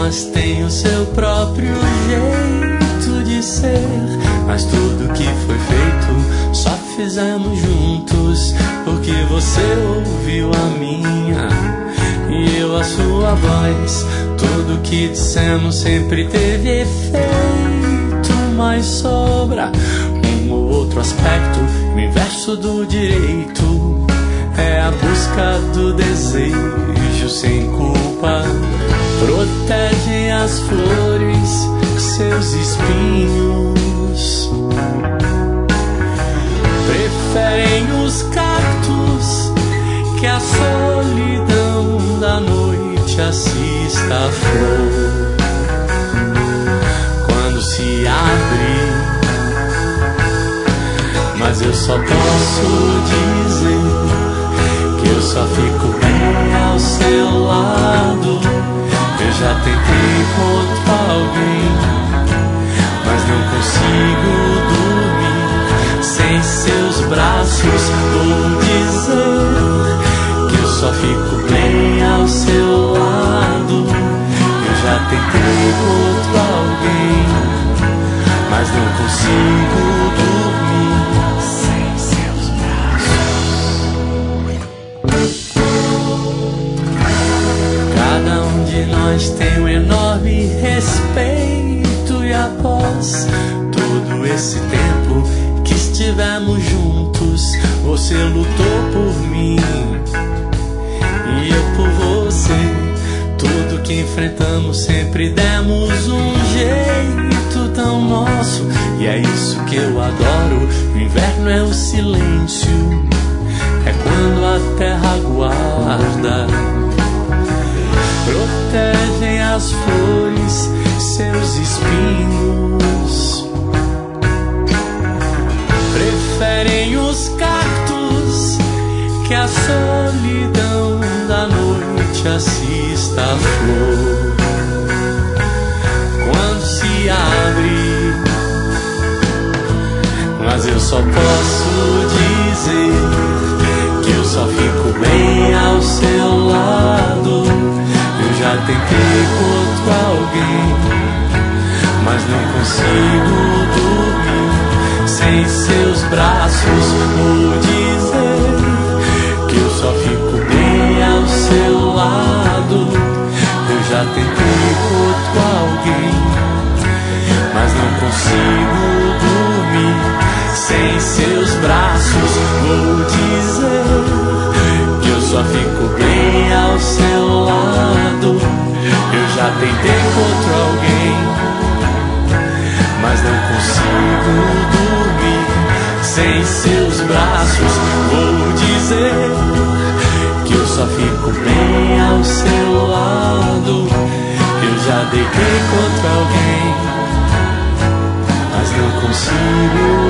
pessoas têm o seu próprio jeito de ser, mas tudo que foi feito só fizemos juntos, porque você ouviu a minha e eu a sua voz. Tudo que dissemos sempre teve efeito, mas sobra um ou outro aspecto. O inverso do direito é a busca do desejo sem culpa. Protegem as flores, seus espinhos. Preferem os cactos que a solidão da noite assista a flor. Quando se abre, mas eu só posso dizer que eu só fico bem ao seu lado. Eu já tentei com outro alguém, mas não consigo dormir sem seus braços. Vou dizer que eu só fico bem ao seu lado. Eu já tentei com outro alguém, mas não consigo dormir sem seus braços. Cada um de nós tem um enorme respeito, e após todo esse tempo que estivemos juntos, você lutou por mim e eu por você. Tudo que enfrentamos sempre demos um jeito tão nosso, e é isso que eu adoro. O inverno é o silêncio, é quando a terra guarda. Protegem as flores, seus espinhos. Preferem os cactos que a solidão da noite assista a flor. Quando se abre, mas eu só posso dizer que eu só fico bem ao seu lado. Eu já tentei com outro alguém, mas não consigo dormir sem seus braços. Vou dizer que eu só fico bem ao seu lado. Eu já tentei com outro alguém, mas não consigo dormir sem seus braços. Vou dizer que eu só fico bem ao seu lado. Eu já tentei com outro alguém, mas não consigo dormir sem seus braços. Vou dizer que eu só fico bem ao seu lado. Eu já deitei contra alguém, mas não consigo